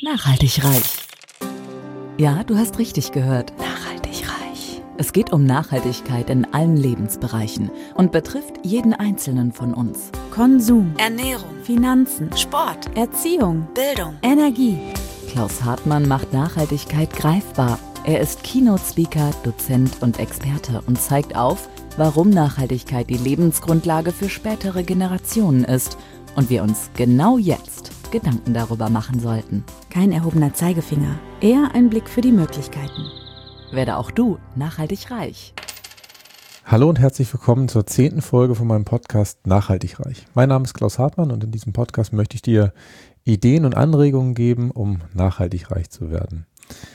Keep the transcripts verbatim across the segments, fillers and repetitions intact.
Nachhaltig reich. Ja, du hast richtig gehört. Nachhaltig reich. Es geht um Nachhaltigkeit in allen Lebensbereichen und betrifft jeden Einzelnen von uns. Konsum, Ernährung, Finanzen, Sport, Erziehung, Bildung, Energie. Klaus Hartmann macht Nachhaltigkeit greifbar. Er ist Keynote-Speaker, Dozent und Experte und zeigt auf, warum Nachhaltigkeit die Lebensgrundlage für spätere Generationen ist und wir uns genau jetzt Gedanken darüber machen sollten. Kein erhobener Zeigefinger, eher ein Blick für die Möglichkeiten. Werde auch du nachhaltig reich. Hallo und herzlich willkommen zur zehnten Folge von meinem Podcast Nachhaltig reich. Mein Name ist Klaus Hartmann und in diesem Podcast möchte ich dir Ideen und Anregungen geben, um nachhaltig reich zu werden.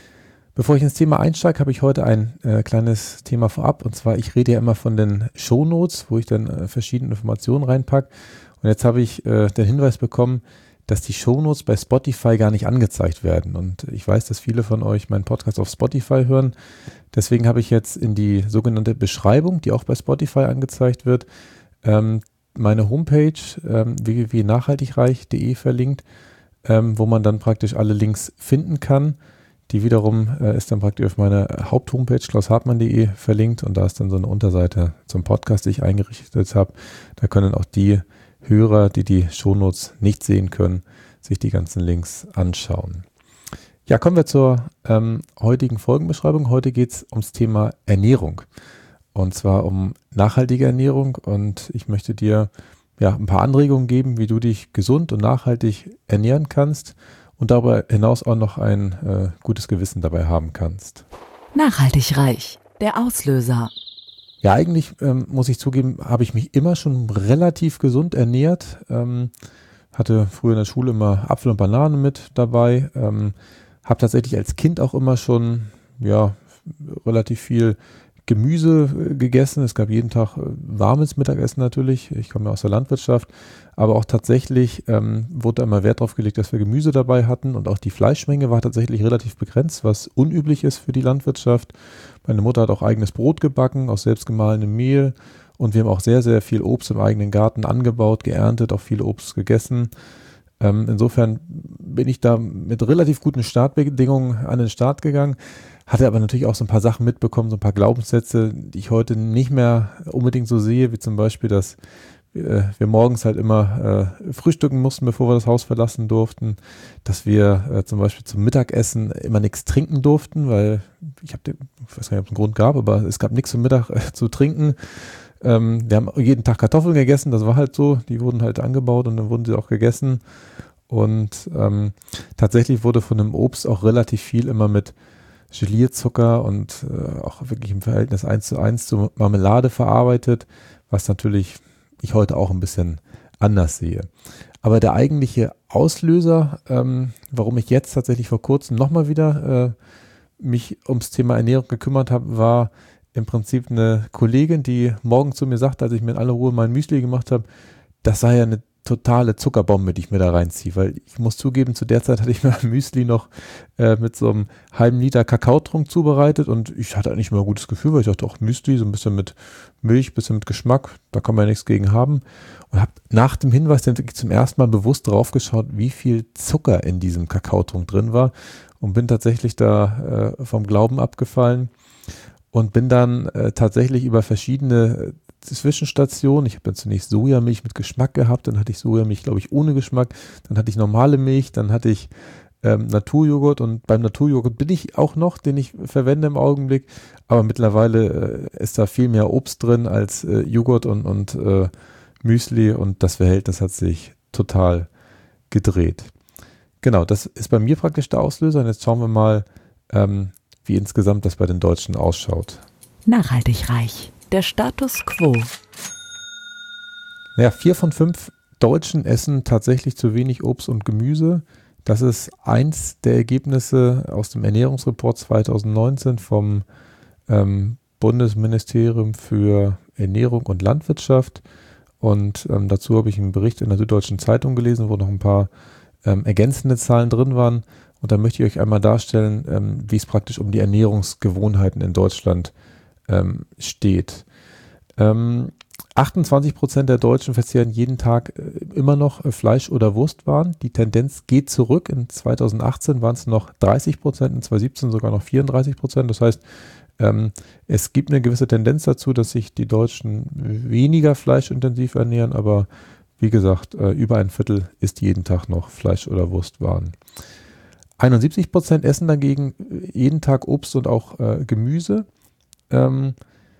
Bevor ich ins Thema einsteige, habe ich heute ein äh, kleines Thema vorab. Und zwar, ich rede ja immer von den Shownotes, wo ich dann äh, verschiedene Informationen reinpacke. Und jetzt habe ich äh, den Hinweis bekommen, dass die Shownotes bei Spotify gar nicht angezeigt werden. Und ich weiß, dass viele von euch meinen Podcast auf Spotify hören. Deswegen habe ich jetzt in die sogenannte Beschreibung, die auch bei Spotify angezeigt wird, ähm, meine Homepage ähm, w w w punkt nachhaltigreich punkt de verlinkt, ähm, wo man dann praktisch alle Links finden kann. Die wiederum äh, ist dann praktisch auf meine Haupthomepage klaus hartmann punkt de verlinkt und da ist dann so eine Unterseite zum Podcast, die ich eingerichtet habe. Da können auch die Hörer, die die Shownotes nicht sehen können, sich die ganzen Links anschauen. Ja, kommen wir zur ähm, heutigen Folgenbeschreibung. Heute geht es ums Thema Ernährung und zwar um nachhaltige Ernährung und ich möchte dir ja ein paar Anregungen geben, wie du dich gesund und nachhaltig ernähren kannst und darüber hinaus auch noch ein äh, gutes Gewissen dabei haben kannst. Nachhaltig reich. Der Auslöser. Ja, eigentlich ähm, muss ich zugeben, habe ich mich immer schon relativ gesund ernährt. Ähm, hatte früher in der Schule immer Apfel und Banane mit dabei. Ähm, habe tatsächlich als Kind auch immer schon ja relativ viel Gemüse äh, gegessen. Es gab jeden Tag äh, warmes Mittagessen natürlich. Ich komme ja aus der Landwirtschaft. Aber auch tatsächlich ähm, wurde da immer Wert drauf gelegt, dass wir Gemüse dabei hatten. Und auch die Fleischmenge war tatsächlich relativ begrenzt, was unüblich ist für die Landwirtschaft. Meine Mutter hat auch eigenes Brot gebacken aus selbstgemahlenem Mehl. Und wir haben auch sehr, sehr viel Obst im eigenen Garten angebaut, geerntet, auch viel Obst gegessen. Ähm, insofern bin ich da mit relativ guten Startbedingungen an den Start gegangen. Hatte aber natürlich auch so ein paar Sachen mitbekommen, so ein paar Glaubenssätze, die ich heute nicht mehr unbedingt so sehe, wie zum Beispiel, dass wir, wir morgens halt immer äh, frühstücken mussten, bevor wir das Haus verlassen durften, dass wir äh, zum Beispiel zum Mittagessen immer nichts trinken durften, weil ich habe, ich weiß gar nicht, ob es einen Grund gab, aber es gab nichts zum Mittag äh, zu trinken. Ähm, wir haben jeden Tag Kartoffeln gegessen, das war halt so, die wurden halt angebaut und dann wurden sie auch gegessen und ähm, tatsächlich wurde von dem Obst auch relativ viel immer mit Gelierzucker und äh, auch wirklich im Verhältnis eins zu eins zu Marmelade verarbeitet, was natürlich ich heute auch ein bisschen anders sehe. Aber der eigentliche Auslöser, ähm, warum ich jetzt tatsächlich vor kurzem nochmal wieder äh, mich ums Thema Ernährung gekümmert habe, war im Prinzip eine Kollegin, die morgen zu mir sagte, als ich mir in aller Ruhe mein Müsli gemacht habe, das sei ja eine totale Zuckerbombe, die ich mir da reinziehe, weil ich muss zugeben, zu der Zeit hatte ich mir ein Müsli noch äh, mit so einem halben Liter Kakaotrunk zubereitet und ich hatte eigentlich immer ein gutes Gefühl, weil ich dachte, auch Müsli, so ein bisschen mit Milch, ein bisschen mit Geschmack, da kann man ja nichts gegen haben und habe nach dem Hinweis dann wirklich zum ersten Mal bewusst drauf geschaut, wie viel Zucker in diesem Kakaotrunk drin war und bin tatsächlich da äh, vom Glauben abgefallen und bin dann äh, tatsächlich über verschiedene Zwischenstation. Ich habe dann zunächst Sojamilch mit Geschmack gehabt, dann hatte ich Sojamilch, glaube ich, ohne Geschmack, dann hatte ich normale Milch, dann hatte ich ähm, Naturjoghurt und beim Naturjoghurt bin ich auch noch, den ich verwende im Augenblick, aber mittlerweile äh, ist da viel mehr Obst drin als äh, Joghurt und, und äh, Müsli und das Verhältnis hat sich total gedreht. Genau, das ist bei mir praktisch der Auslöser und jetzt schauen wir mal, ähm, wie insgesamt das bei den Deutschen ausschaut. Nachhaltig reich. Der Status quo. Naja, vier von fünf Deutschen essen tatsächlich zu wenig Obst und Gemüse. Das ist eins der Ergebnisse aus dem Ernährungsreport zweitausendneunzehn vom ähm, Bundesministerium für Ernährung und Landwirtschaft. Und ähm, dazu habe ich einen Bericht in der Süddeutschen Zeitung gelesen, wo noch ein paar ähm, ergänzende Zahlen drin waren. Und da möchte ich euch einmal darstellen, ähm, wie es praktisch um die Ernährungsgewohnheiten in Deutschland ähm, steht. Ähm, achtundzwanzig Prozent der Deutschen verzehren jeden Tag äh, immer noch äh, Fleisch- oder Wurstwaren. Die Tendenz geht zurück. In zweitausendachtzehn waren es noch dreißig Prozent, in zweitausendsiebzehn sogar noch vierunddreißig Prozent. Das heißt, ähm, es gibt eine gewisse Tendenz dazu, dass sich die Deutschen weniger fleischintensiv ernähren, aber wie gesagt, äh, über ein Viertel isst jeden Tag noch Fleisch- oder Wurstwaren. einundsiebzig Prozent essen dagegen jeden Tag Obst und auch äh, Gemüse, ähm,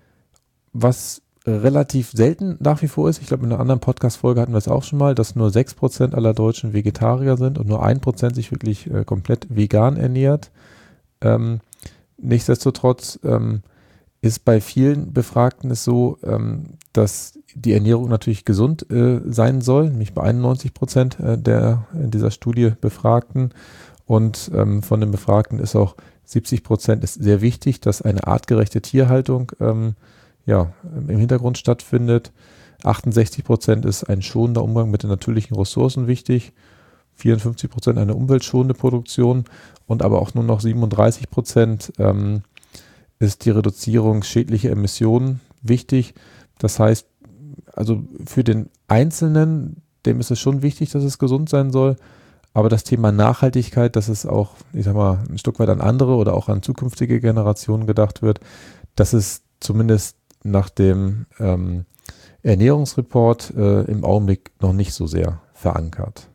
was relativ selten nach wie vor ist. Ich glaube, in einer anderen Podcast-Folge hatten wir es auch schon mal, dass nur sechs Prozent aller Deutschen Vegetarier sind und nur ein Prozent sich wirklich äh, komplett vegan ernährt. Ähm, nichtsdestotrotz ähm, ist bei vielen Befragten es so, ähm, dass die Ernährung natürlich gesund äh, sein soll, nämlich bei einundneunzig Prozent äh, der in dieser Studie Befragten. Und ähm, von den Befragten ist auch siebzig Prozent ist sehr wichtig, dass eine artgerechte Tierhaltung ähm, ja, im Hintergrund stattfindet. achtundsechzig Prozent ist ein schonender Umgang mit den natürlichen Ressourcen wichtig. vierundfünfzig Prozent eine umweltschonende Produktion und aber auch nur noch siebenunddreißig Prozent ähm, ist die Reduzierung schädlicher Emissionen wichtig. Das heißt, also für den Einzelnen, dem ist es schon wichtig, dass es gesund sein soll. Aber das Thema Nachhaltigkeit, dass es auch, ich sag mal, ein Stück weit an andere oder auch an zukünftige Generationen gedacht wird, das ist zumindest nach dem ähm, Ernährungsreport äh, im Augenblick noch nicht so sehr verankert.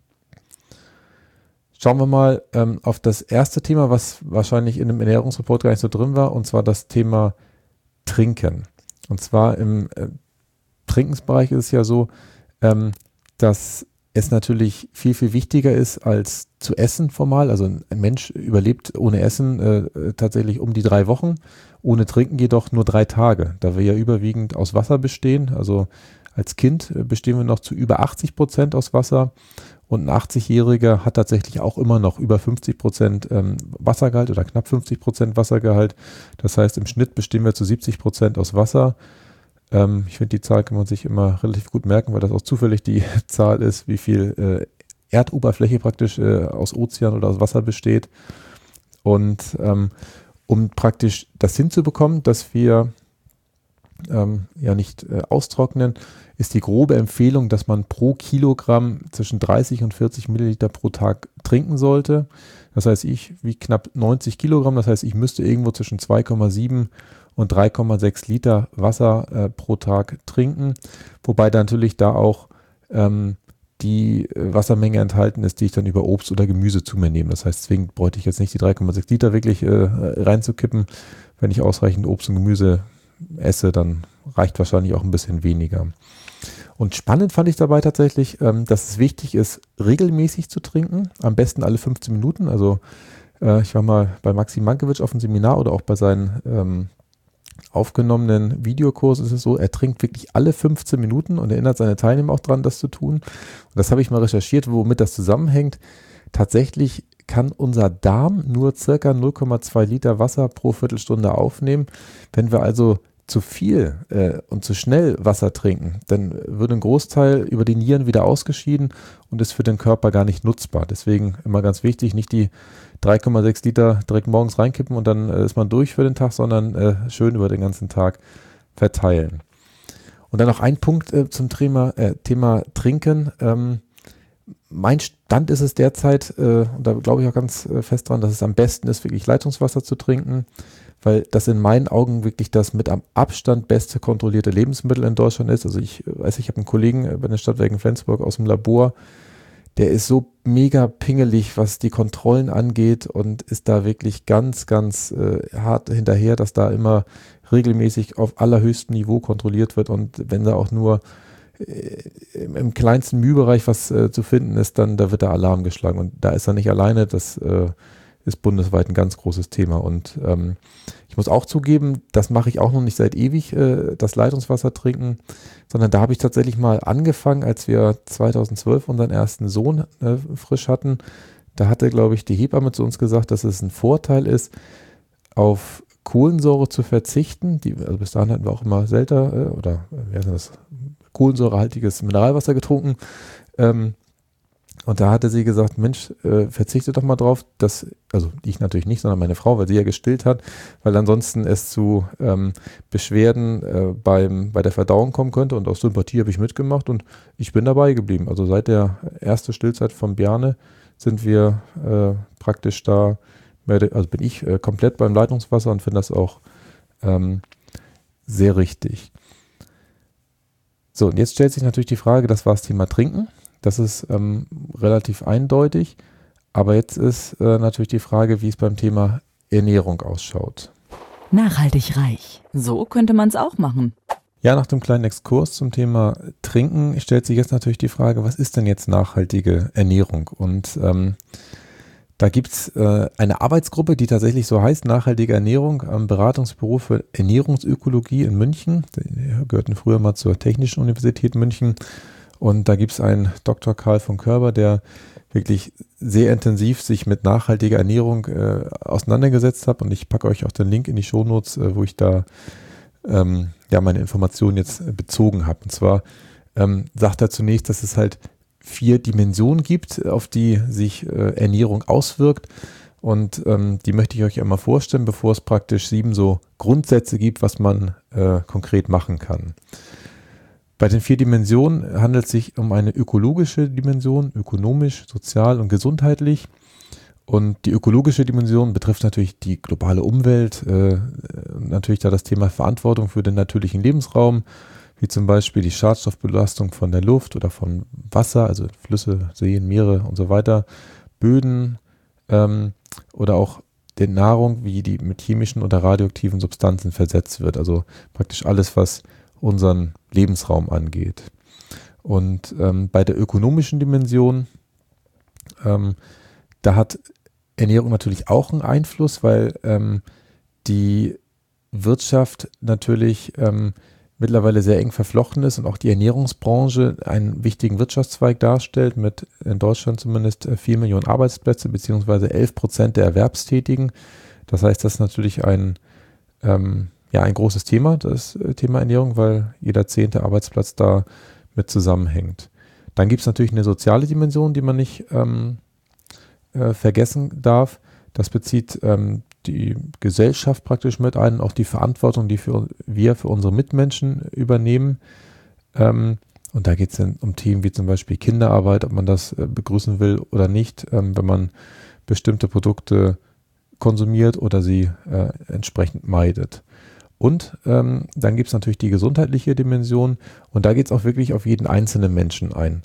Schauen wir mal ähm, auf das erste Thema, was wahrscheinlich in dem Ernährungsreport gar nicht so drin war, und zwar das Thema Trinken. Und zwar im äh, Trinkensbereich ist es ja so, ähm, dass es natürlich viel, viel wichtiger ist als zu essen formal. Also ein Mensch überlebt ohne Essen äh, tatsächlich um die drei Wochen, ohne Trinken jedoch nur drei Tage, da wir ja überwiegend aus Wasser bestehen. Also als Kind äh, bestehen wir noch zu über achtzig Prozent aus Wasser und ein achtzigjähriger hat tatsächlich auch immer noch über fünfzig Prozent ähm, Wassergehalt oder knapp fünfzig Prozent Wassergehalt. Das heißt, im Schnitt bestehen wir zu siebzig Prozent aus Wasser. Ich finde, die Zahl kann man sich immer relativ gut merken, weil das auch zufällig die Zahl ist, wie viel äh, Erdoberfläche praktisch äh, aus Ozean oder aus Wasser besteht. Und ähm, um praktisch das hinzubekommen, dass wir ähm, ja nicht äh, austrocknen, ist die grobe Empfehlung, dass man pro Kilogramm zwischen dreißig und vierzig Milliliter pro Tag trinken sollte. Das heißt, ich wiege knapp neunzig Kilogramm, das heißt, ich müsste irgendwo zwischen zwei Komma sieben und drei Komma sechs Liter Wasser äh, pro Tag trinken, wobei da natürlich da auch ähm, die äh, Wassermenge enthalten ist, die ich dann über Obst oder Gemüse zu mir nehme. Das heißt, zwingend bräuchte ich jetzt nicht die drei Komma sechs Liter wirklich äh, reinzukippen. Wenn ich ausreichend Obst und Gemüse esse, dann reicht wahrscheinlich auch ein bisschen weniger. Und spannend fand ich dabei tatsächlich, ähm, dass es wichtig ist, regelmäßig zu trinken, am besten alle fünfzehn Minuten. Also äh, ich war mal bei Maxim Mankiewicz auf dem Seminar oder auch bei seinen ähm, aufgenommenen Videokurs ist es so, er trinkt wirklich alle fünfzehn Minuten und erinnert seine Teilnehmer auch dran, das zu tun. Und das habe ich mal recherchiert, womit das zusammenhängt. Tatsächlich kann unser Darm nur circa null Komma zwei Liter Wasser pro Viertelstunde aufnehmen. Wenn wir also zu viel äh, und zu schnell Wasser trinken, dann wird ein Großteil über die Nieren wieder ausgeschieden und ist für den Körper gar nicht nutzbar. Deswegen immer ganz wichtig, nicht die drei Komma sechs Liter direkt morgens reinkippen und dann äh, ist man durch für den Tag, sondern äh, schön über den ganzen Tag verteilen. Und dann noch ein Punkt äh, zum Thema, äh, Thema Trinken. Ähm, mein Stand ist es derzeit, äh, und da glaube ich auch ganz äh, fest dran, dass es am besten ist, wirklich Leitungswasser zu trinken, weil das in meinen Augen wirklich das mit am Abstand beste kontrollierte Lebensmittel in Deutschland ist. Also ich weiß, ich habe einen Kollegen bei den Stadtwerken Flensburg aus dem Labor, der ist so mega pingelig, was die Kontrollen angeht und ist da wirklich ganz, ganz äh, hart hinterher, dass da immer regelmäßig auf allerhöchstem Niveau kontrolliert wird und wenn da auch nur äh, im, im kleinsten Mühbereich was äh, zu finden ist, dann da wird der Alarm geschlagen und da ist er nicht alleine, das äh, ist bundesweit ein ganz großes Thema und ähm, ich muss auch zugeben, das mache ich auch noch nicht seit ewig, äh, das Leitungswasser trinken, sondern da habe ich tatsächlich mal angefangen, als wir zweitausendzwölf unseren ersten Sohn äh, frisch hatten. Da hatte, glaube ich, die Hebamme zu uns gesagt, dass es ein Vorteil ist, auf Kohlensäure zu verzichten. Die, also bis dahin hatten wir auch immer selter äh, oder wie heißt das, kohlensäurehaltiges Mineralwasser getrunken. Ähm, und da hatte sie gesagt, Mensch, äh, verzichte doch mal drauf, dass, also ich natürlich nicht, sondern meine Frau, weil sie ja gestillt hat, weil ansonsten es zu ähm, Beschwerden äh, beim, bei der Verdauung kommen könnte, und aus Sympathie habe ich mitgemacht und ich bin dabei geblieben. Also seit der ersten Stillzeit von Bjarne sind wir äh, praktisch da, also bin ich äh, komplett beim Leitungswasser und finde das auch ähm, sehr richtig. So, und jetzt stellt sich natürlich die Frage, das war das Thema Trinken. Das ist ähm, relativ eindeutig, aber jetzt ist äh, natürlich die Frage, wie es beim Thema Ernährung ausschaut. Nachhaltig reich. So könnte man es auch machen. Ja, nach dem kleinen Exkurs zum Thema Trinken stellt sich jetzt natürlich die Frage, was ist denn jetzt nachhaltige Ernährung? Und ähm, da gibt es äh, eine Arbeitsgruppe, die tatsächlich so heißt, nachhaltige Ernährung am Beratungsbüro für Ernährungsökologie in München. Die gehörten früher mal zur Technischen Universität München. Und da gibt es einen Doktor Karl von Körber, der wirklich sehr intensiv sich mit nachhaltiger Ernährung äh, auseinandergesetzt hat. Und ich packe euch auch den Link in die Shownotes, äh, wo ich da ähm, ja meine Informationen jetzt äh, bezogen habe. Und zwar ähm, sagt er zunächst, dass es halt vier Dimensionen gibt, auf die sich äh, Ernährung auswirkt. Und ähm, die möchte ich euch einmal vorstellen, bevor es praktisch sieben so Grundsätze gibt, was man äh, konkret machen kann. Bei den vier Dimensionen handelt es sich um eine ökologische Dimension, ökonomisch, sozial und gesundheitlich. Und die ökologische Dimension betrifft natürlich die globale Umwelt, äh, natürlich da das Thema Verantwortung für den natürlichen Lebensraum, wie zum Beispiel die Schadstoffbelastung von der Luft oder von Wasser, also Flüsse, Seen, Meere und so weiter, Böden ähm, oder auch der Nahrung, wie die mit chemischen oder radioaktiven Substanzen versetzt wird. Also praktisch alles, was unseren Lebensraum angeht. Und ähm, bei der ökonomischen Dimension, ähm, da hat Ernährung natürlich auch einen Einfluss, weil ähm, die Wirtschaft natürlich ähm, mittlerweile sehr eng verflochten ist und auch die Ernährungsbranche einen wichtigen Wirtschaftszweig darstellt, mit in Deutschland zumindest vier Millionen Arbeitsplätze beziehungsweise elf Prozent der Erwerbstätigen. Das heißt, das ist natürlich ein ähm, Ja, ein großes Thema, das Thema Ernährung, weil jeder zehnte Arbeitsplatz da mit zusammenhängt. Dann gibt es natürlich eine soziale Dimension, die man nicht ähm, äh, vergessen darf. Das bezieht ähm, die Gesellschaft praktisch mit ein, auch die Verantwortung, die für, wir für unsere Mitmenschen übernehmen. Ähm, und da geht es dann um Themen wie zum Beispiel Kinderarbeit, ob man das äh, begrüßen will oder nicht, ähm, wenn man bestimmte Produkte konsumiert oder sie äh, entsprechend meidet. Und ähm, dann gibt es natürlich die gesundheitliche Dimension und da geht es auch wirklich auf jeden einzelnen Menschen ein,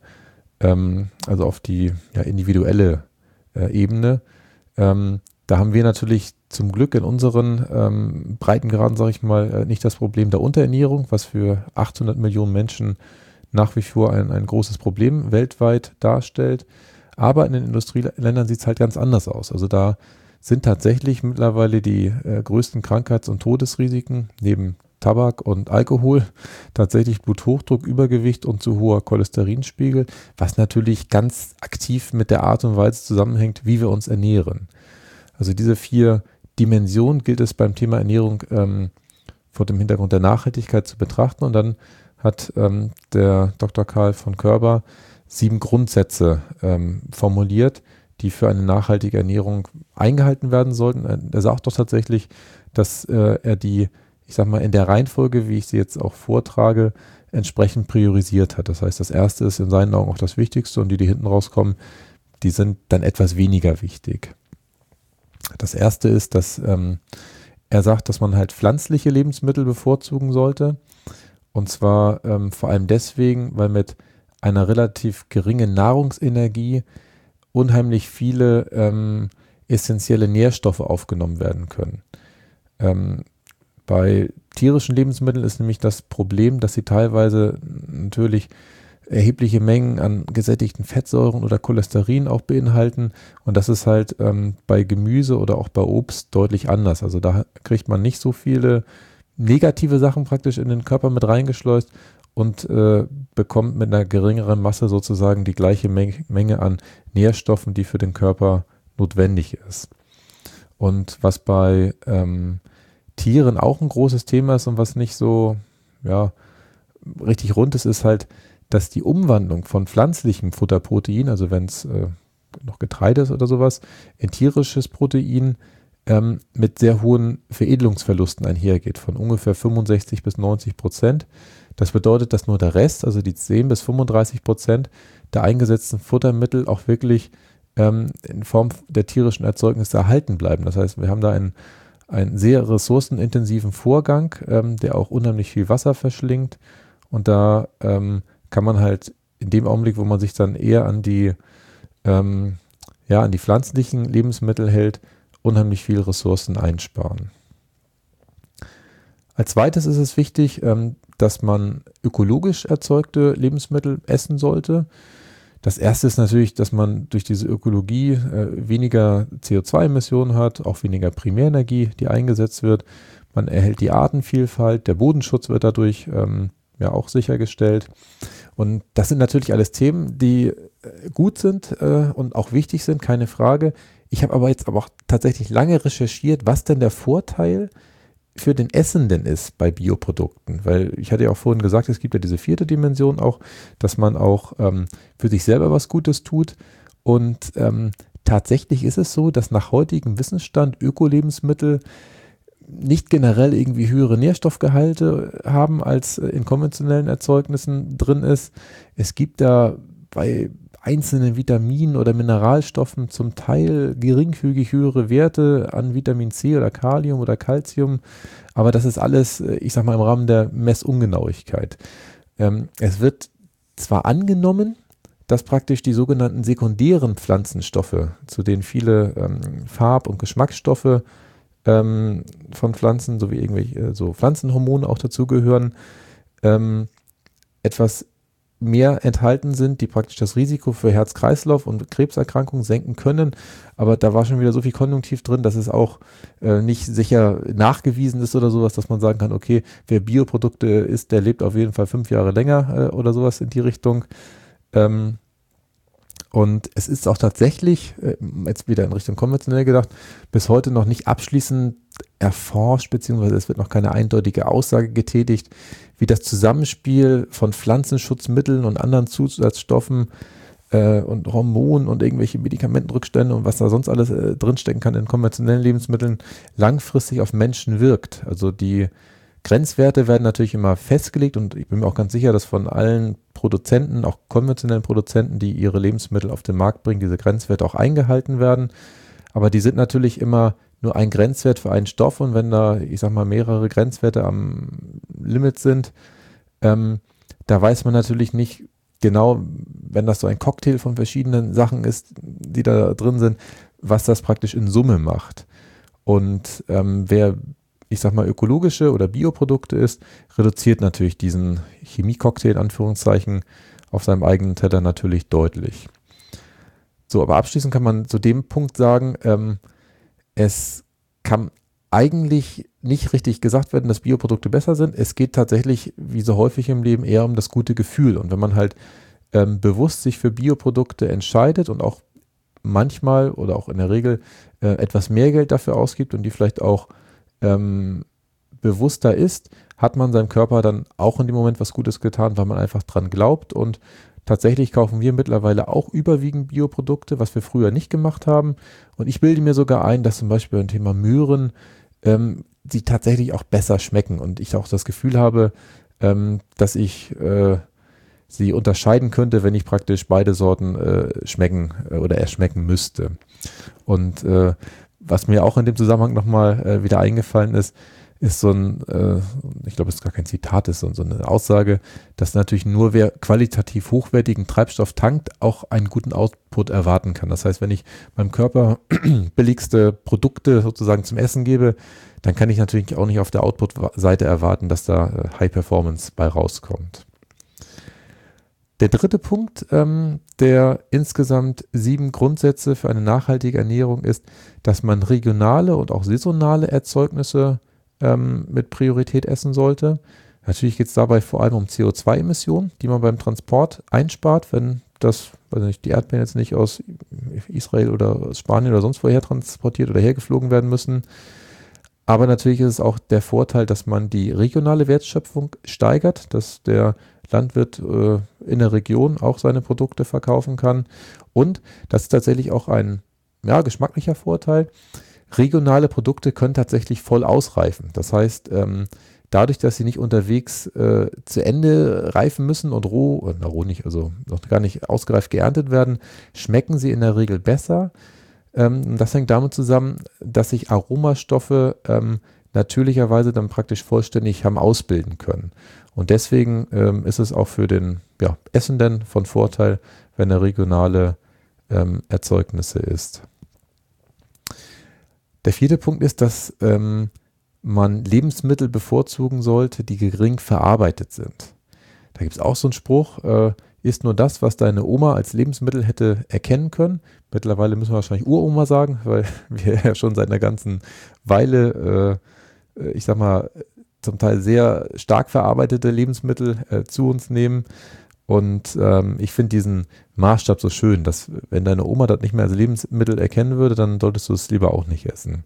ähm, also auf die ja, individuelle äh, Ebene. Ähm, da haben wir natürlich zum Glück in unseren ähm, Breitengraden, sage ich mal, äh, nicht das Problem der Unterernährung, was für achthundert Millionen Menschen nach wie vor ein, ein großes Problem weltweit darstellt. Aber in den Industrieländern sieht es halt ganz anders aus. Also da sind tatsächlich mittlerweile die äh, größten Krankheits- und Todesrisiken neben Tabak und Alkohol tatsächlich Bluthochdruck, Übergewicht und zu hoher Cholesterinspiegel, was natürlich ganz aktiv mit der Art und Weise zusammenhängt, wie wir uns ernähren. Also diese vier Dimensionen gilt es beim Thema Ernährung ähm, vor dem Hintergrund der Nachhaltigkeit zu betrachten. Und dann hat ähm, der Doktor Karl von Körber sieben Grundsätze ähm, formuliert, die für eine nachhaltige Ernährung eingehalten werden sollten. Er sagt doch tatsächlich, dass äh, er die, ich sag mal, in der Reihenfolge, wie ich sie jetzt auch vortrage, entsprechend priorisiert hat. Das heißt, das erste ist in seinen Augen auch das Wichtigste und die, die hinten rauskommen, die sind dann etwas weniger wichtig. Das erste ist, dass ähm, er sagt, dass man halt pflanzliche Lebensmittel bevorzugen sollte. Und zwar ähm, vor allem deswegen, weil mit einer relativ geringen Nahrungsenergie unheimlich viele ähm, essentielle Nährstoffe aufgenommen werden können. Ähm, bei tierischen Lebensmitteln ist nämlich das Problem, dass sie teilweise natürlich erhebliche Mengen an gesättigten Fettsäuren oder Cholesterin auch beinhalten. Und das ist halt ähm, bei Gemüse oder auch bei Obst deutlich anders. Also da kriegt man nicht so viele negative Sachen praktisch in den Körper mit reingeschleust und äh, bekommt mit einer geringeren Masse sozusagen die gleiche Menge, Menge an Nährstoffen, die für den Körper notwendig ist. Und was bei ähm, Tieren auch ein großes Thema ist und was nicht so ja, richtig rund ist, ist halt dass die Umwandlung von pflanzlichem Futterprotein, also wenn es äh, noch Getreide ist oder sowas, in tierisches Protein ähm, mit sehr hohen Veredelungsverlusten einhergeht, von ungefähr fünfundsechzig bis neunzig Prozent. Das bedeutet, dass nur der Rest, also die zehn bis fünfunddreißig Prozent der eingesetzten Futtermittel auch wirklich ähm, in Form der tierischen Erzeugnisse erhalten bleiben. Das heißt, wir haben da einen, einen sehr ressourcenintensiven Vorgang, ähm, der auch unheimlich viel Wasser verschlingt. Und da ähm, kann man halt in dem Augenblick, wo man sich dann eher an die, ähm, ja, an die pflanzlichen Lebensmittel hält, unheimlich viel Ressourcen einsparen. Als zweites ist es wichtig, ähm, dass man ökologisch erzeugte Lebensmittel essen sollte. Das erste ist natürlich, dass man durch diese Ökologie äh, weniger C O zwei Emissionen hat, auch weniger Primärenergie, die eingesetzt wird. Man erhält die Artenvielfalt, der Bodenschutz wird dadurch ähm, ja auch sichergestellt. Und das sind natürlich alles Themen, die äh, gut sind äh, und auch wichtig sind, keine Frage. Ich habe aber jetzt aber auch tatsächlich lange recherchiert, was denn der Vorteil für den Essenden ist bei Bioprodukten, weil ich hatte ja auch vorhin gesagt, es gibt ja diese vierte Dimension auch, dass man auch ähm, für sich selber was Gutes tut und ähm, tatsächlich ist es so, dass nach heutigem Wissensstand Ökolebensmittel nicht generell irgendwie höhere Nährstoffgehalte haben, als in konventionellen Erzeugnissen drin ist. Es gibt da bei einzelnen Vitaminen oder Mineralstoffen zum Teil geringfügig höhere Werte an Vitamin C oder Kalium oder Calcium, aber das ist alles, ich sag mal, im Rahmen der Messungenauigkeit. Ähm, es wird zwar angenommen, dass praktisch die sogenannten sekundären Pflanzenstoffe, zu denen viele ähm, Farb- und Geschmacksstoffe ähm, von Pflanzen sowie irgendwelche so Pflanzenhormone auch dazugehören, ähm, etwas mehr enthalten sind, die praktisch das Risiko für Herz-Kreislauf- und Krebserkrankungen senken können. Aber da war schon wieder so viel Konjunktiv drin, dass es auch äh, nicht sicher nachgewiesen ist oder sowas, dass man sagen kann, okay, wer Bioprodukte isst, der lebt auf jeden Fall fünf Jahre länger äh, oder sowas in die Richtung. Ähm, und es ist auch tatsächlich, äh, jetzt wieder in Richtung konventionell gedacht, bis heute noch nicht abschließend erforscht, beziehungsweise es wird noch keine eindeutige Aussage getätigt, wie das Zusammenspiel von Pflanzenschutzmitteln und anderen Zusatzstoffen äh, und Hormonen und irgendwelche Medikamentenrückstände und was da sonst alles äh, drinstecken kann in konventionellen Lebensmitteln langfristig auf Menschen wirkt. Also die Grenzwerte werden natürlich immer festgelegt und ich bin mir auch ganz sicher, dass von allen Produzenten, auch konventionellen Produzenten, die ihre Lebensmittel auf den Markt bringen, diese Grenzwerte auch eingehalten werden. Aber die sind natürlich immer nur ein Grenzwert für einen Stoff und wenn da, ich sag mal, mehrere Grenzwerte am Limit sind, ähm, da weiß man natürlich nicht genau, wenn das so ein Cocktail von verschiedenen Sachen ist, die da drin sind, was das praktisch in Summe macht. Und ähm, wer, ich sag mal, ökologische oder Bioprodukte isst, reduziert natürlich diesen Chemie-Cocktail, in Anführungszeichen, auf seinem eigenen Teller natürlich deutlich. So, aber abschließend kann man zu dem Punkt sagen, ähm, es kann eigentlich nicht richtig gesagt werden, dass Bioprodukte besser sind. Es geht tatsächlich, wie so häufig im Leben, eher um das gute Gefühl. Und wenn man halt ähm, bewusst sich für Bioprodukte entscheidet und auch manchmal oder auch in der Regel äh, etwas mehr Geld dafür ausgibt und die vielleicht auch ähm, bewusster ist, hat man seinem Körper dann auch in dem Moment was Gutes getan, weil man einfach dran glaubt. Und tatsächlich kaufen wir mittlerweile auch überwiegend Bioprodukte, was wir früher nicht gemacht haben. Und ich bilde mir sogar ein, dass zum Beispiel beim Thema Möhren ähm, die tatsächlich auch besser schmecken. Und ich auch das Gefühl habe, ähm, dass ich äh, sie unterscheiden könnte, wenn ich praktisch beide Sorten äh, schmecken äh, oder erschmecken müsste. Und äh, was mir auch in dem Zusammenhang nochmal äh, wieder eingefallen ist, ist so ein, äh, ich glaube, es ist gar kein Zitat, ist so, so eine Aussage, dass natürlich nur wer qualitativ hochwertigen Treibstoff tankt, auch einen guten Output erwarten kann. Das heißt, wenn ich meinem Körper billigste Produkte sozusagen zum Essen gebe, dann kann ich natürlich auch nicht auf der Output-Seite erwarten, dass da äh, High Performance bei rauskommt. Der dritte Punkt ähm, der insgesamt sieben Grundsätze für eine nachhaltige Ernährung ist, dass man regionale und auch saisonale Erzeugnisse ähm, mit Priorität essen sollte. Natürlich geht es dabei vor allem um C O zwei Emissionen, die man beim Transport einspart, wenn das, weiß nicht, die Erdbeeren jetzt nicht aus Israel oder aus Spanien oder sonst woher transportiert oder hergeflogen werden müssen. Aber natürlich ist es auch der Vorteil, dass man die regionale Wertschöpfung steigert, dass der Landwirt äh, in der Region auch seine Produkte verkaufen kann. Und das ist tatsächlich auch ein ja, geschmacklicher Vorteil. Regionale Produkte können tatsächlich voll ausreifen. Das heißt, ähm, dadurch, dass sie nicht unterwegs äh, zu Ende reifen müssen und roh, na roh nicht, also noch gar nicht ausgereift geerntet werden, schmecken sie in der Regel besser. Ähm, das hängt damit zusammen, dass sich Aromastoffe ähm, natürlicherweise dann praktisch vollständig haben ausbilden können. Und deswegen ähm, ist es auch für den ja, Essenden von Vorteil, wenn er regionale ähm, Erzeugnisse isst. Der vierte Punkt ist, dass ähm, man Lebensmittel bevorzugen sollte, die gering verarbeitet sind. Da gibt es auch so einen Spruch, äh, isst nur das, was deine Oma als Lebensmittel hätte erkennen können. Mittlerweile müssen wir wahrscheinlich Uroma sagen, weil wir ja schon seit einer ganzen Weile, äh, ich sag mal, zum Teil sehr stark verarbeitete Lebensmittel äh, zu uns nehmen. Und ähm, ich finde diesen Maßstab so schön, dass wenn deine Oma das nicht mehr als Lebensmittel erkennen würde, dann solltest du es lieber auch nicht essen.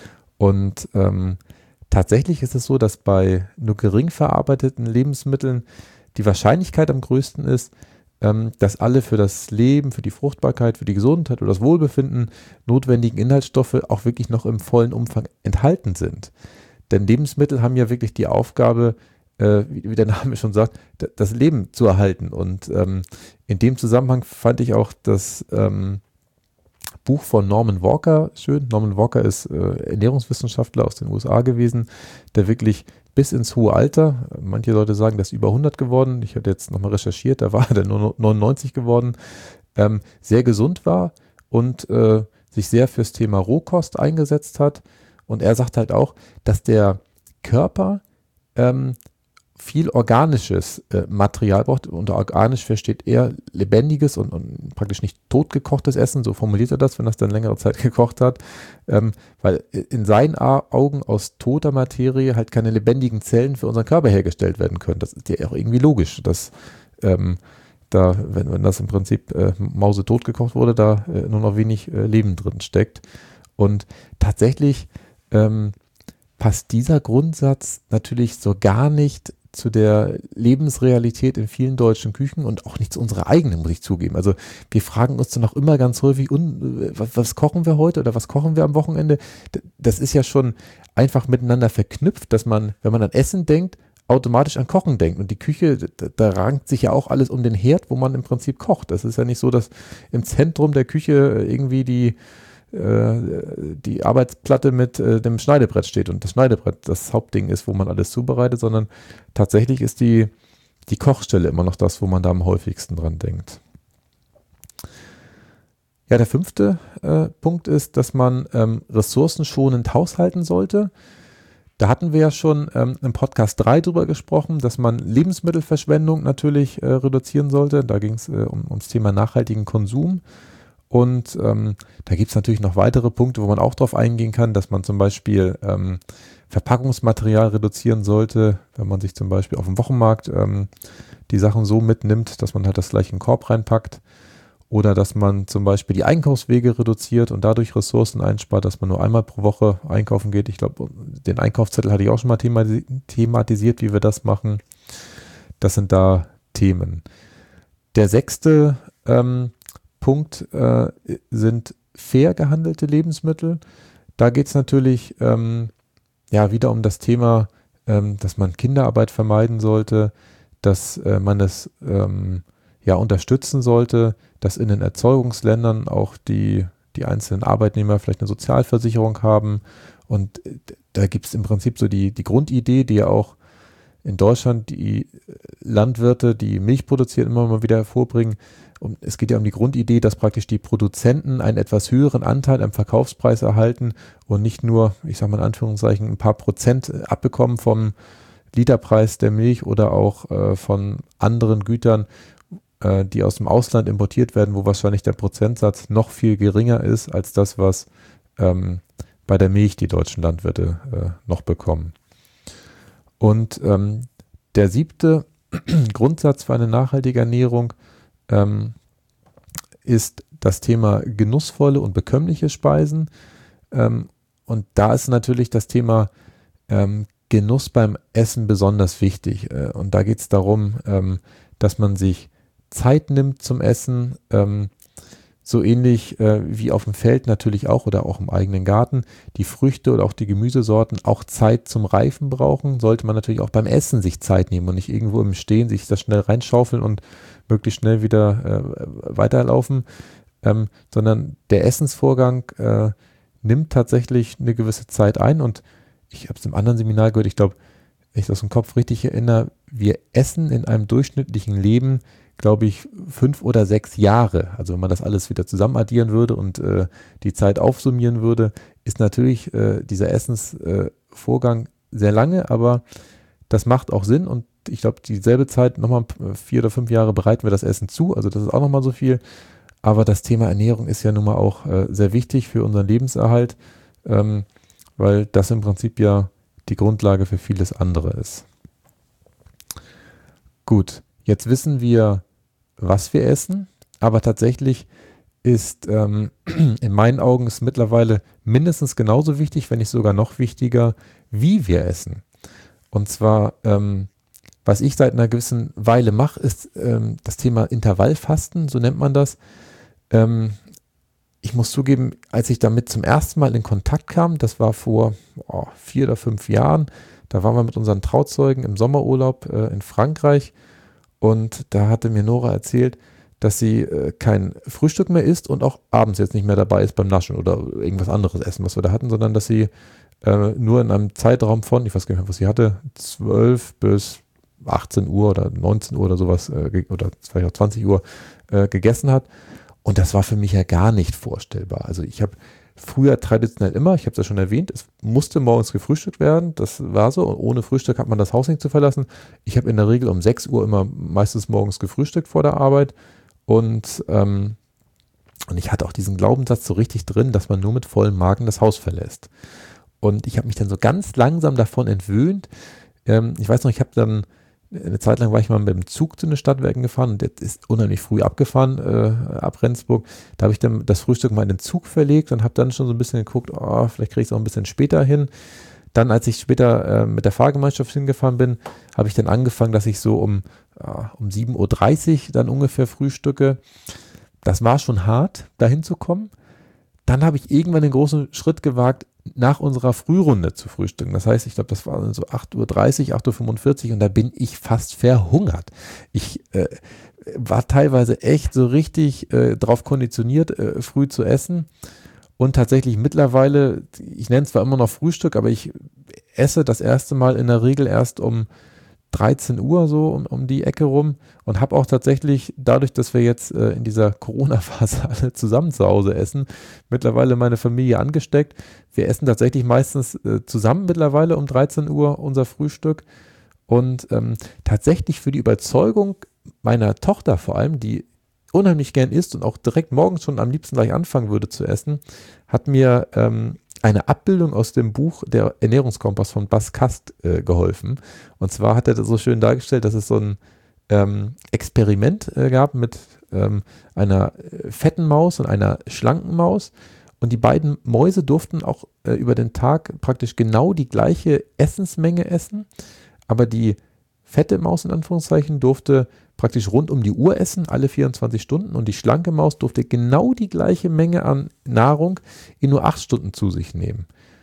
Und ähm, tatsächlich ist es so, dass bei nur gering verarbeiteten Lebensmitteln die Wahrscheinlichkeit am größten ist, ähm, dass alle für das Leben, für die Fruchtbarkeit, für die Gesundheit oder das Wohlbefinden notwendigen Inhaltsstoffe auch wirklich noch im vollen Umfang enthalten sind. Denn Lebensmittel haben ja wirklich die Aufgabe, äh, wie, wie der Name schon sagt, d- das Leben zu erhalten. Und ähm, in dem Zusammenhang fand ich auch das ähm, Buch von Norman Walker schön. Norman Walker ist äh, Ernährungswissenschaftler aus den U S A gewesen, der wirklich bis ins hohe Alter, manche Leute sagen, der ist über hundert geworden, ich hatte jetzt nochmal recherchiert, da war er nur neunundneunzig geworden, ähm, sehr gesund war und äh, sich sehr fürs Thema Rohkost eingesetzt hat. Und er sagt halt auch, dass der Körper ähm, viel organisches äh, Material braucht. Unter organisch versteht er lebendiges und, und praktisch nicht totgekochtes Essen, so formuliert er das, wenn er das dann längere Zeit gekocht hat, ähm, weil in seinen A- Augen aus toter Materie halt keine lebendigen Zellen für unseren Körper hergestellt werden können. Das ist ja auch irgendwie logisch, dass ähm, da, wenn, wenn das im Prinzip äh, mausetot gekocht wurde, da äh, nur noch wenig äh, Leben drin steckt. Und tatsächlich ähm, passt dieser Grundsatz natürlich so gar nicht zu der Lebensrealität in vielen deutschen Küchen und auch nicht zu unserer eigenen, muss ich zugeben. Also wir fragen uns dann auch immer ganz häufig, un, was, was kochen wir heute oder was kochen wir am Wochenende? Das ist ja schon einfach miteinander verknüpft, dass man, wenn man an Essen denkt, automatisch an Kochen denkt. Und die Küche, da, da rankt sich ja auch alles um den Herd, wo man im Prinzip kocht. Das ist ja nicht so, dass im Zentrum der Küche irgendwie die die Arbeitsplatte mit äh, dem Schneidebrett steht und das Schneidebrett das Hauptding ist, wo man alles zubereitet, sondern tatsächlich ist die, die Kochstelle immer noch das, wo man da am häufigsten dran denkt. Ja, der fünfte äh, Punkt ist, dass man ähm, ressourcenschonend haushalten sollte. Da hatten wir ja schon ähm, im Podcast drei drüber gesprochen, dass man Lebensmittelverschwendung natürlich äh, reduzieren sollte. Da ging es äh, um, ums Thema nachhaltigen Konsum. Und ähm, da gibt es natürlich noch weitere Punkte, wo man auch drauf eingehen kann, dass man zum Beispiel ähm, Verpackungsmaterial reduzieren sollte, wenn man sich zum Beispiel auf dem Wochenmarkt ähm, die Sachen so mitnimmt, dass man halt das gleich in den Korb reinpackt. Oder dass man zum Beispiel die Einkaufswege reduziert und dadurch Ressourcen einspart, dass man nur einmal pro Woche einkaufen geht. Ich glaube, den Einkaufszettel hatte ich auch schon mal themati- thematisiert, wie wir das machen. Das sind da Themen. Der sechste ähm, Punkt äh, sind fair gehandelte Lebensmittel. Da geht es natürlich ähm, ja wieder um das Thema, ähm, dass man Kinderarbeit vermeiden sollte, dass äh, man es ähm, ja unterstützen sollte, dass in den Erzeugungsländern auch die, die einzelnen Arbeitnehmer vielleicht eine Sozialversicherung haben. Und äh, da gibt es im Prinzip so die, die Grundidee, die ja auch in Deutschland die Landwirte, die Milch produzieren, immer mal wieder hervorbringen. Und es geht ja um die Grundidee, dass praktisch die Produzenten einen etwas höheren Anteil am Verkaufspreis erhalten und nicht nur, ich sage mal in Anführungszeichen, ein paar Prozent abbekommen vom Literpreis der Milch oder auch äh, von anderen Gütern, äh, die aus dem Ausland importiert werden, wo wahrscheinlich der Prozentsatz noch viel geringer ist als das, was ähm, bei der Milch die deutschen Landwirte äh, noch bekommen. Und ähm, der siebte Grundsatz für eine nachhaltige Ernährung ähm, ist das Thema genussvolle und bekömmliche Speisen. Ähm, und da ist natürlich das Thema ähm, Genuss beim Essen besonders wichtig. Äh, und da geht es darum, ähm, dass man sich Zeit nimmt zum Essen, ähm, so ähnlich äh, wie auf dem Feld natürlich auch oder auch im eigenen Garten. Die Früchte oder auch die Gemüsesorten auch Zeit zum Reifen brauchen, sollte man natürlich auch beim Essen sich Zeit nehmen und nicht irgendwo im Stehen sich das schnell reinschaufeln und möglichst schnell wieder äh, weiterlaufen, ähm, sondern der Essensvorgang äh, nimmt tatsächlich eine gewisse Zeit ein und ich habe es im anderen Seminar gehört, ich glaube, wenn ich das aus dem Kopf richtig erinnere, wir essen in einem durchschnittlichen Leben, glaube ich, fünf oder sechs Jahre. Also wenn man das alles wieder zusammen addieren würde und äh, die Zeit aufsummieren würde, ist natürlich äh, dieser Essensvorgang äh, sehr lange, aber das macht auch Sinn und ich glaube, dieselbe Zeit, nochmal vier oder fünf Jahre bereiten wir das Essen zu, also das ist auch nochmal so viel. Aber das Thema Ernährung ist ja nun mal auch äh, sehr wichtig für unseren Lebenserhalt, ähm, weil das im Prinzip ja die Grundlage für vieles andere ist. Gut, jetzt wissen wir, was wir essen, aber tatsächlich ist ähm, in meinen Augen ist mittlerweile mindestens genauso wichtig, wenn nicht sogar noch wichtiger, wie wir essen. Und zwar, ähm, was ich seit einer gewissen Weile mache, ist ähm, das Thema Intervallfasten, so nennt man das. Ähm, ich muss zugeben, als ich damit zum ersten Mal in Kontakt kam, das war vor oh, vier oder fünf Jahren, da waren wir mit unseren Trauzeugen im Sommerurlaub äh, in Frankreich. Und da hatte mir Nora erzählt, dass sie äh, kein Frühstück mehr isst und auch abends jetzt nicht mehr dabei ist beim Naschen oder irgendwas anderes essen, was wir da hatten, sondern dass sie äh, nur in einem Zeitraum von, ich weiß gar nicht mehr, was sie hatte, zwölf bis achtzehn Uhr oder neunzehn Uhr oder sowas äh, oder vielleicht auch zwanzig Uhr äh, gegessen hat. Und das war für mich ja gar nicht vorstellbar. Also ich habe früher traditionell immer, ich habe es ja schon erwähnt, es musste morgens gefrühstückt werden, das war so, und ohne Frühstück hat man das Haus nicht zu verlassen. Ich habe in der Regel um sechs Uhr immer meistens morgens gefrühstückt vor der Arbeit und, ähm, und ich hatte auch diesen Glaubenssatz so richtig drin, dass man nur mit vollem Magen das Haus verlässt. Und ich habe mich dann so ganz langsam davon entwöhnt. Ähm, ich weiß noch, ich habe dann eine Zeit lang war ich mal mit dem Zug zu den Stadtwerken gefahren und der ist unheimlich früh abgefahren, äh, ab Rendsburg. Da habe ich dann das Frühstück mal in den Zug verlegt und habe dann schon so ein bisschen geguckt, oh, vielleicht kriege ich es auch ein bisschen später hin. Dann, als ich später äh, mit der Fahrgemeinschaft hingefahren bin, habe ich dann angefangen, dass ich so um, äh, um sieben Uhr dreißig dann ungefähr frühstücke. Das war schon hart, da hinzukommen. Dann habe ich irgendwann den großen Schritt gewagt, nach unserer Frührunde zu frühstücken. Das heißt, ich glaube, das war so acht Uhr dreißig, acht Uhr fünfundvierzig und da bin ich fast verhungert. Ich äh, war teilweise echt so richtig äh, drauf konditioniert, äh, früh zu essen und tatsächlich mittlerweile, ich nenne es zwar immer noch Frühstück, aber ich esse das erste Mal in der Regel erst um dreizehn Uhr so um, um die Ecke rum und habe auch tatsächlich, dadurch, dass wir jetzt äh, in dieser Corona-Phase alle zusammen zu Hause essen, mittlerweile meine Familie angesteckt. Wir essen tatsächlich meistens äh, zusammen mittlerweile um dreizehn Uhr unser Frühstück und ähm, tatsächlich für die Überzeugung meiner Tochter vor allem, die unheimlich gern isst und auch direkt morgens schon am liebsten gleich anfangen würde zu essen, hat mir ähm, eine Abbildung aus dem Buch Der Ernährungskompass von Bas Kast äh, geholfen. Und zwar hat er das so schön dargestellt, dass es so ein ähm, Experiment äh, gab mit ähm, einer äh, fetten Maus und einer schlanken Maus. Und die beiden Mäuse durften auch äh, über den Tag praktisch genau die gleiche Essensmenge essen. Aber die fette Maus in Anführungszeichen durfte praktisch rund um die Uhr essen, alle vierundzwanzig Stunden, und die schlanke Maus durfte genau die gleiche Menge an Nahrung in nur acht Stunden zu sich nehmen.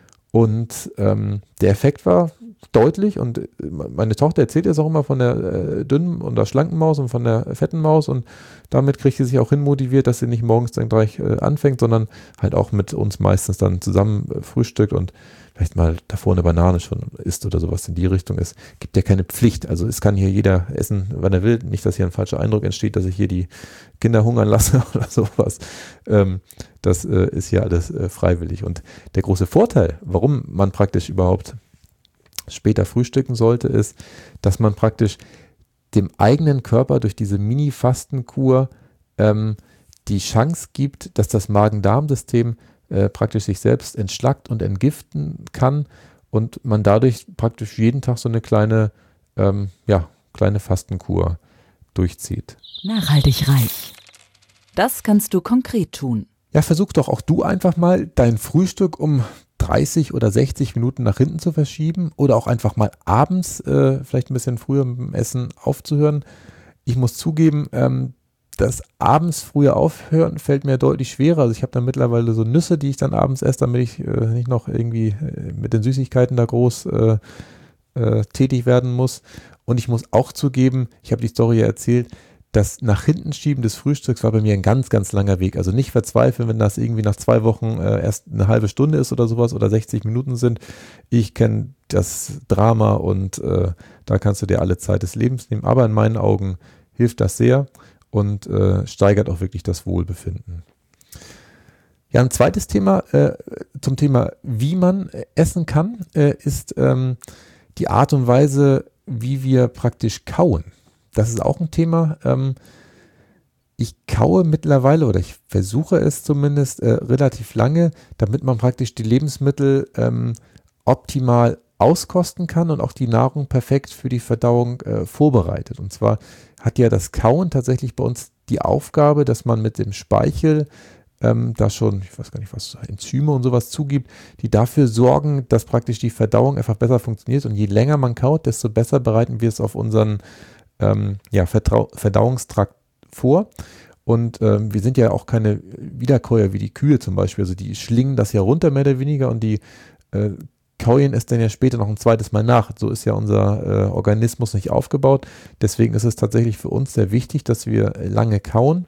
Und ähm, der Effekt war deutlich und meine Tochter erzählt jetzt auch immer von der äh, dünnen und der schlanken Maus und von der fetten Maus und damit kriegt sie sich auch hinmotiviert, dass sie nicht morgens dann gleich äh, anfängt, sondern halt auch mit uns meistens dann zusammen äh, frühstückt und vielleicht mal davor eine Banane schon isst oder sowas in die Richtung ist. Gibt ja keine Pflicht, also es kann hier jeder essen, wann er will, nicht, dass hier ein falscher Eindruck entsteht, dass ich hier die Kinder hungern lasse oder sowas. Ähm, das äh, ist ja alles äh, freiwillig und der große Vorteil, warum man praktisch überhaupt später frühstücken sollte, ist, dass man praktisch dem eigenen Körper durch diese Mini-Fastenkur ähm, die Chance gibt, dass das Magen-Darm-System äh, praktisch sich selbst entschlackt und entgiften kann und man dadurch praktisch jeden Tag so eine kleine, ähm, ja, kleine Fastenkur durchzieht. Nachhaltig reich. Das kannst du konkret tun. Ja, versuch doch auch du einfach mal dein Frühstück um dreißig oder sechzig Minuten nach hinten zu verschieben oder auch einfach mal abends äh, vielleicht ein bisschen früher mit dem Essen aufzuhören. Ich muss zugeben, ähm, das abends früher aufhören fällt mir deutlich schwerer. Also ich habe dann mittlerweile so Nüsse, die ich dann abends esse, damit ich äh, nicht noch irgendwie äh, mit den Süßigkeiten da groß äh, äh, tätig werden muss. Und ich muss auch zugeben, ich habe die Story ja erzählt, das nach hinten schieben des Frühstücks war bei mir ein ganz, ganz langer Weg. Also nicht verzweifeln, wenn das irgendwie nach zwei Wochen äh, erst eine halbe Stunde ist oder sowas oder sechzig Minuten sind. Ich kenne das Drama und äh, da kannst du dir alle Zeit des Lebens nehmen. Aber in meinen Augen hilft das sehr und äh, steigert auch wirklich das Wohlbefinden. Ja, ein zweites Thema äh, zum Thema, wie man essen kann, äh, ist ähm, die Art und Weise, wie wir praktisch kauen. Das ist auch ein Thema. Ähm, ich kaue mittlerweile oder ich versuche es zumindest äh, relativ lange, damit man praktisch die Lebensmittel ähm, optimal auskosten kann und auch die Nahrung perfekt für die Verdauung äh, vorbereitet. Und zwar hat ja das Kauen tatsächlich bei uns die Aufgabe, dass man mit dem Speichel ähm, da schon, ich weiß gar nicht, was Enzyme und sowas zugibt, die dafür sorgen, dass praktisch die Verdauung einfach besser funktioniert. Und je länger man kaut, desto besser bereiten wir es auf unseren ähm, ja, Vertrau- Verdauungstrakt vor. Und ähm, wir sind ja auch keine Wiederkäuer wie die Kühe zum Beispiel. Also die schlingen das ja runter mehr oder weniger und die äh, kauen es dann ja später noch ein zweites Mal nach. So ist ja unser äh, Organismus nicht aufgebaut. Deswegen ist es tatsächlich für uns sehr wichtig, dass wir lange kauen.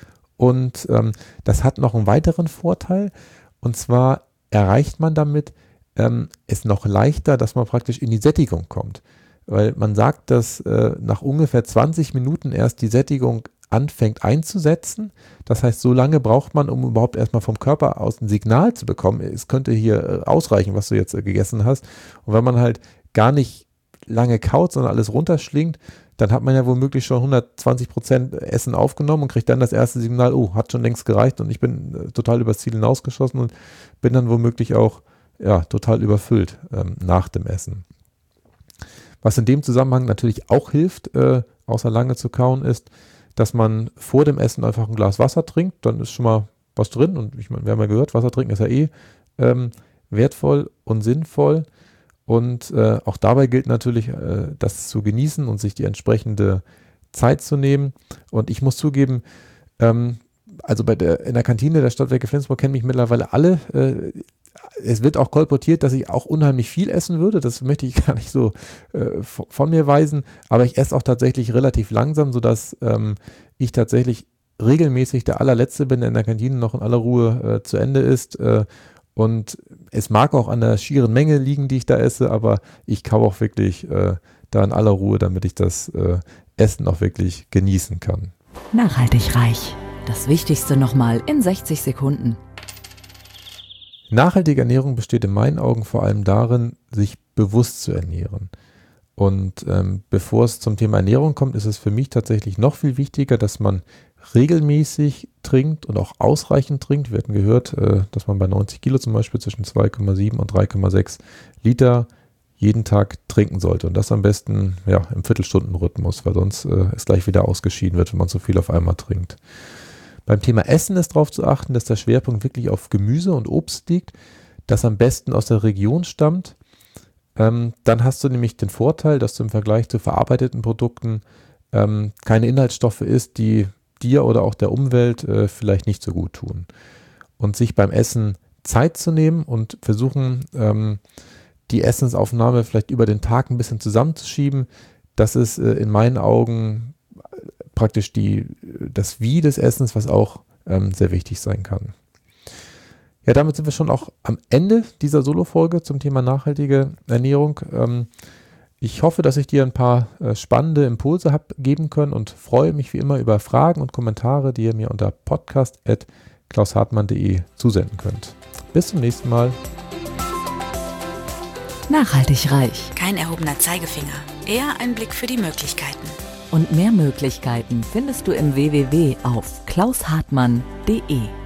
Und ähm, das hat noch einen weiteren Vorteil. Und zwar erreicht man damit ähm, es noch leichter, dass man praktisch in die Sättigung kommt. Weil man sagt, dass äh, nach ungefähr zwanzig Minuten erst die Sättigung anfängt einzusetzen. Das heißt, so lange braucht man, um überhaupt erstmal vom Körper aus ein Signal zu bekommen, es könnte hier äh, ausreichen, was du jetzt äh, gegessen hast. Und wenn man halt gar nicht lange kaut, sondern alles runterschlingt, dann hat man ja womöglich schon hundertzwanzig Prozent Essen aufgenommen und kriegt dann das erste Signal, oh, hat schon längst gereicht und ich bin äh, total übers Ziel hinausgeschossen und bin dann womöglich auch ja, total überfüllt ähm, nach dem Essen. Was in dem Zusammenhang natürlich auch hilft, äh, außer lange zu kauen, ist, dass man vor dem Essen einfach ein Glas Wasser trinkt, dann ist schon mal was drin und ich meine, wir haben ja gehört, Wasser trinken ist ja eh ähm, wertvoll und sinnvoll und äh, auch dabei gilt natürlich, äh, das zu genießen und sich die entsprechende Zeit zu nehmen und ich muss zugeben, ähm, also bei der, in der Kantine der Stadtwerke Flensburg kennen mich mittlerweile alle, äh, es wird auch kolportiert, dass ich auch unheimlich viel essen würde. Das möchte ich gar nicht so äh, von mir weisen. Aber ich esse auch tatsächlich relativ langsam, sodass ähm, ich tatsächlich regelmäßig der allerletzte bin, der in der Kantine noch in aller Ruhe äh, zu Ende ist. Äh, und es mag auch an der schieren Menge liegen, die ich da esse, aber ich kaue auch wirklich äh, da in aller Ruhe, damit ich das äh, Essen auch wirklich genießen kann. Nachhaltig reich. Das Wichtigste nochmal in sechzig Sekunden. Nachhaltige Ernährung besteht in meinen Augen vor allem darin, sich bewusst zu ernähren. Und ähm, bevor es zum Thema Ernährung kommt, ist es für mich tatsächlich noch viel wichtiger, dass man regelmäßig trinkt und auch ausreichend trinkt. Wir hatten gehört, äh, dass man bei neunzig Kilo zum Beispiel zwischen zwei Komma sieben und drei Komma sechs Liter jeden Tag trinken sollte. Und das am besten ja, im Viertelstundenrhythmus, weil sonst äh, es gleich wieder ausgeschieden wird, wenn man zu viel auf einmal trinkt. Beim Thema Essen ist darauf zu achten, dass der Schwerpunkt wirklich auf Gemüse und Obst liegt, das am besten aus der Region stammt. Ähm, dann hast du nämlich den Vorteil, dass du im Vergleich zu verarbeiteten Produkten ähm, keine Inhaltsstoffe isst, die dir oder auch der Umwelt äh, vielleicht nicht so gut tun. Und sich beim Essen Zeit zu nehmen und versuchen, ähm, die Essensaufnahme vielleicht über den Tag ein bisschen zusammenzuschieben, das ist äh, in meinen Augen praktisch die, das Wie des Essens, was auch ähm, sehr wichtig sein kann. Ja, damit sind wir schon auch am Ende dieser Solo-Folge zum Thema nachhaltige Ernährung. Ähm, ich hoffe, dass ich dir ein paar äh, spannende Impulse habe geben können und freue mich wie immer über Fragen und Kommentare, die ihr mir unter podcast at klaus hartmann punkt de zusenden könnt. Bis zum nächsten Mal. Nachhaltig reich. Kein erhobener Zeigefinger, eher ein Blick für die Möglichkeiten. Und mehr Möglichkeiten findest du im w w w punkt auf klaus hartmann punkt de.